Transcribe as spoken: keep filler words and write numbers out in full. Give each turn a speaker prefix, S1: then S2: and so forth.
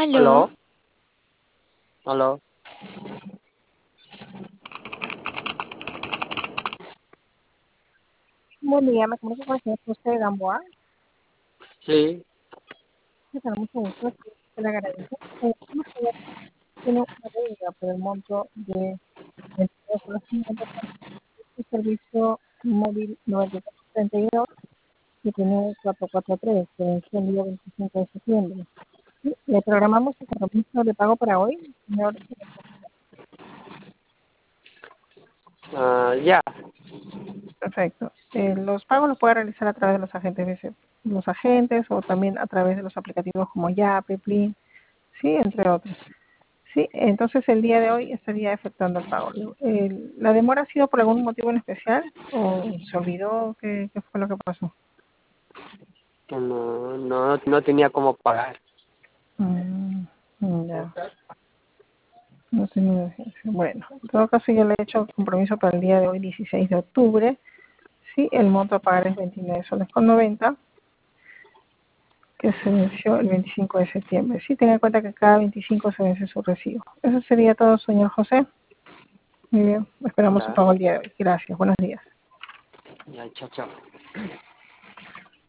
S1: Aló,
S2: Aló,
S1: aló.
S3: Buen día, me comunico con el señor José de Gamboa.
S1: Sí,
S3: Me da mucho gusto, se le agradece. Eh, ¿cómo se llama? Tiene una deuda por el monto de veintidós horas cincuenta el servicio móvil noventa y cuatro treinta y dos que tiene cuatrocientos cuarenta y tres, que venció el día veinticinco de septiembre. Sí, le programamos el compromiso de pago para hoy, señor.
S1: ah, ya.
S3: Perfecto. Eh, los pagos los puede realizar a través de los agentes, dice, los agentes o también a través de los aplicativos como Yape, Plin, sí, entre otros. Sí, entonces el día de hoy estaría efectuando el pago. El- ¿La demora ha sido por algún motivo en especial o se olvidó? ¿Qué, qué fue lo que pasó?
S1: Que no, no, no tenía cómo pagar.
S3: Mm, mm, ya, no tenía urgencia. Bueno, en todo caso yo le he hecho compromiso para el día de hoy, dieciséis de octubre. Sí, el monto a pagar es veintinueve soles con noventa, que se venció el veinticinco de septiembre. Sí, tenga en cuenta que cada veinticinco se vence su recibo. Eso sería todo, señor José. Muy bien, esperamos su
S1: Ya,
S3: pago el día de hoy. Gracias, buenos días.
S1: ya, chao, chao.